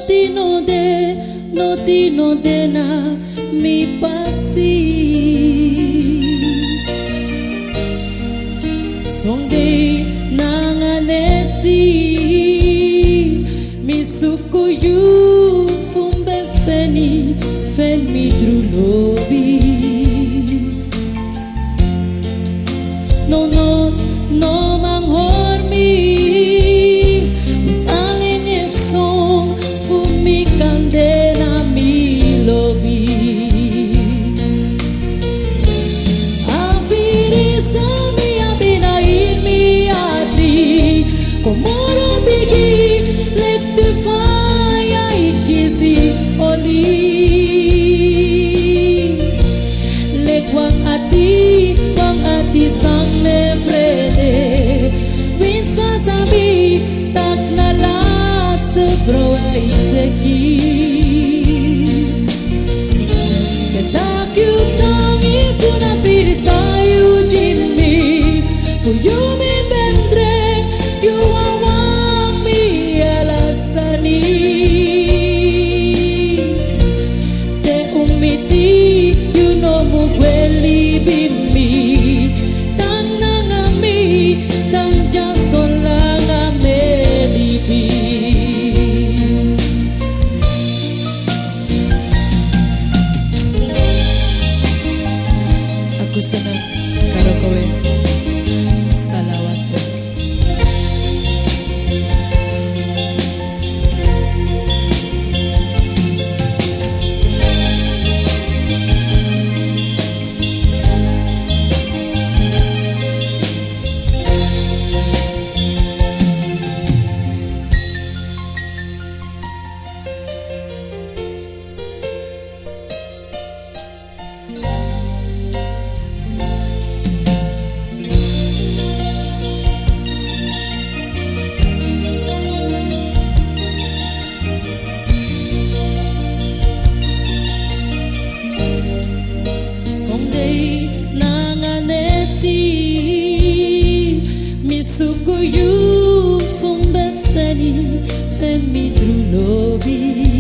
no de na mi pasi. Sonde nanganeti mi sukuyu fumbe feni fen mi drulobi. No manghormi telling if song for me candena mi lobi. Aviri sami abina in mi ati komoro bigi let the fire ikisi oli lekwang ati sang ne frede wins wasabi tak na lat se bro iteki ketak you tang ifu na firi sayu jimmi for you me bendreng you awang mi alasani te umiti you know mugweli bimmi aku senang karo kowe salawase. Someday nanganeti misukuyu fumbe feni drulobi.